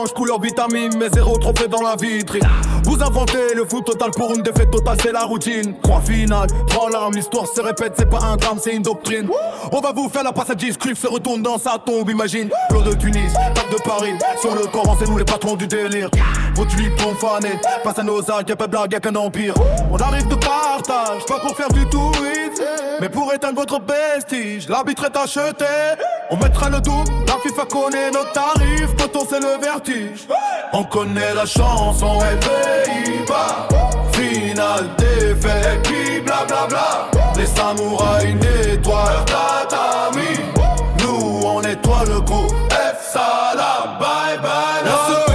orange, couleur vitamine, mais zéro trophée dans la vitrine. Vous inventez le foot total pour une défaite totale, c'est la routine. 3 finales, 3 larmes, l'histoire se répète, c'est pas un drame, c'est une doctrine. On va vous faire la passe à 10, Cruyff se retourne dans sa tombe, imagine. Flot de Tunis, tape de Paris, sur le Coran, c'est nous les patrons du délire. Vos tulipes fanés, face à nos actes, y'a pas de blague, y'a qu'un empire. On arrive de partage, pas pour faire du tourisme, mais pour éteindre votre vestige. L'arbitre est acheté, on mettra le double. La FIFA connaît nos tarifs, quand on sait le vertige. On connaît la chanson et Pays-Bas. Finale, défaite, puis blablabla. Les samouraïs nettoient leur tatami. Nous on nettoie le coup. F salam, bye bye.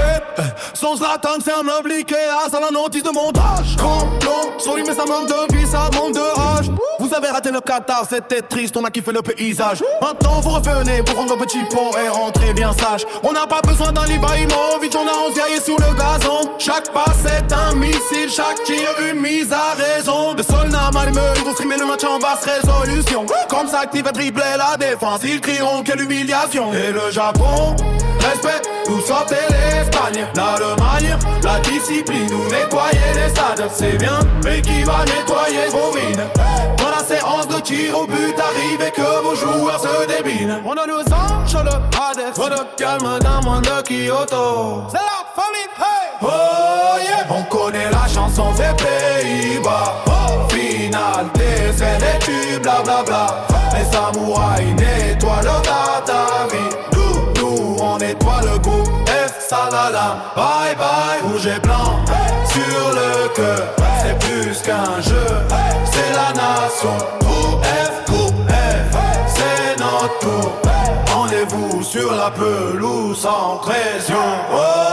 Sans Zlatan, c'est un meuble Ikea, ça la notice de montage. Tremblant, sur lui mais ça manque de vie, ça manque de rage. Vous avez raté le Qatar, c'était triste, on a kiffé le paysage. Maintenant vous revenez pour rendre petit pont et rentrer bien sage. On n'a pas besoin d'un Ibrahimovic, on a 11 guerriers sur le gazon. Chaque passe est un missile, chaque tir une mise à raison. Le soldats malheureux, ils vont streamer le match en basse résolution. Comme ça active et dribbler la défense, ils crieront quelle humiliation. Et le Japon, respect, vous sortez l'Espagne. L'Allemagne, la discipline, nous nettoyer les stades. C'est bien, mais qui va nettoyer vos mines? Dans la séance de tir au but arrive et que vos joueurs se débinent. On a nos anges, le Hades, trop de calme dans le monde de Kyoto. C'est la famille, hey! Oh yeah! On connaît la chanson des Pays-Bas. Finale, décès, des tubes, blablabla. Les samouraïs nettoient leur tatami. Nous, on nettoie le goût. F salala, bye bye, rouge et blanc. Sur le cœur, c'est plus qu'un jeu. C'est la nation. Groupe F, c'est notre tour. Rendez-vous sur la pelouse sans pression. Oh.